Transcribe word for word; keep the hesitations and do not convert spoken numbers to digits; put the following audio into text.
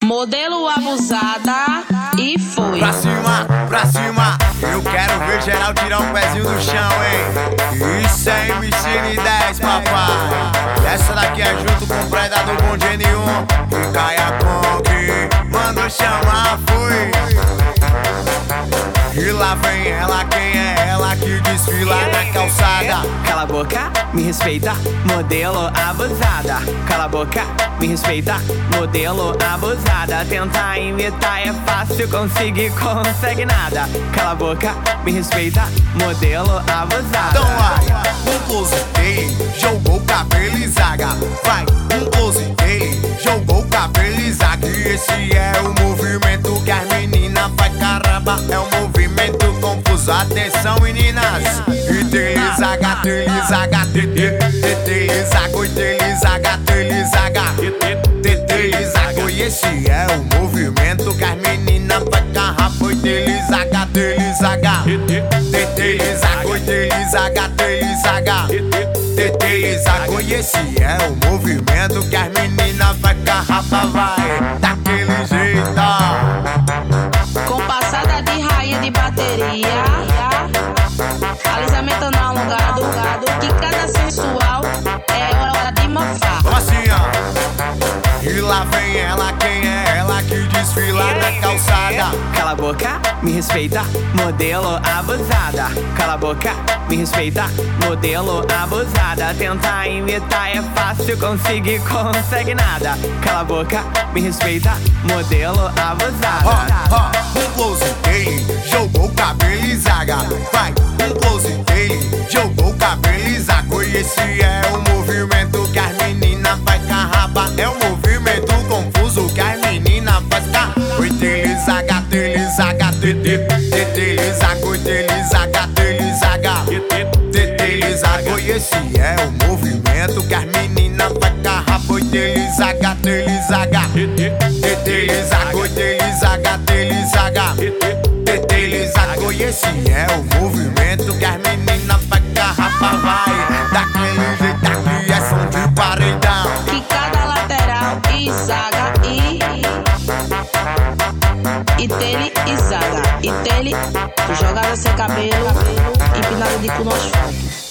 Modelo abusada e foi. Pra cima, pra cima, eu quero ver geral tirar um pezinho do chão, hein? Isso é M C N dez, papai. Essa daqui é junto com o Predador Bom G N um e Caia Kong. Mandou chamar, foi. E lá vem ela, quem é ela que desfila na calçada? Cala a boca, me respeita, modelo abusada. Cala a boca, me respeita, modelo abusada. Tentar imitar é fácil, conseguir, consegue nada. Cala a boca, me respeita, modelo abusada. Então vai, um close dele, jogou o cabelo e zaga. Vai, um close dele, jogou o cabelo e zaga. E esse é o movimento que as meninas vai caramba. É um movimento confuso, atenção meninas. E dele zaga, dele zaga, tete, tete, zaga, oi dele zaga, dele zaga, tete, zaga. E esse é o movimento que as meninas vai caramba. Oi dele zaga, dele zaga, tete, zaga, oi dele zaga, dele zaga, tete, zaga. E esse é o movimento que as meninas vai caramba, vai daquele jeito. Com passada de raia de bateria, alisamento não alongado, que cada sensual é hora de mofar. Como assim, ó? E lá vem ela, quem é ela que desfila na calçada? Cala a boca, me respeita, modelo abusada. Cala a boca, me respeita, modelo abusada. Tentar imitar é fácil, conseguir, consegue nada. Cala a boca, me respeita, modelo abusada. Ó, ó, um close dele, jogou o cabelo e zaga. Vai, um close dele, jogou o cabelo e zaga. E esse é o movimento que as meninas vai carraba. É um movimento confuso que as meninas faz car. Oi dele zaga, dele zaga, tete, tete, zaga, oi dele zaga, dele zaga, tete, zaga. E esse é o movimento que as meninas vai carraba. Oi dele zaga, dele zaga, tete, zaga, oi dele zaga, dele zaga, tete, zaga. E esse é o movimento que as meninas vai carraba, vai daquele jeito, aqui é som de paredão. Que cada lateral e zaga e e tele e zaga e tele jogada sem cabelo, empinada de cu no asfalto.